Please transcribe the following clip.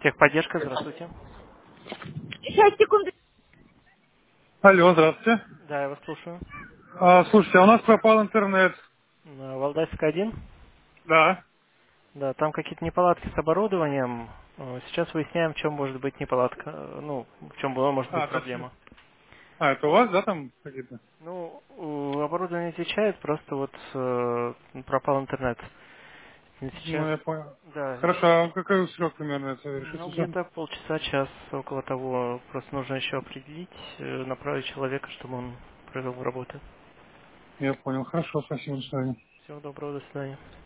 Техподдержка, здравствуйте. Сейчас, секунду. Алло, здравствуйте. Да, я вас слушаю. Слушайте, а у нас пропал интернет. На Валдайская 1. Да. Да, там какие-то неполадки с оборудованием. Сейчас выясняем, в чем может быть неполадка. Ну, в чем была может быть То есть, проблема. это у вас, да, там какие-то? Ну, оборудование отвечает, просто вот пропал интернет. И сейчас, Ну, я понял. да, Хорошо, а какой срок примерно это решится ну все? где-то полчаса, час, около того. Просто нужно еще определить, направить человека, чтобы он провел работу. Я понял. Хорошо, спасибо, до свидания. Всего доброго, до свидания.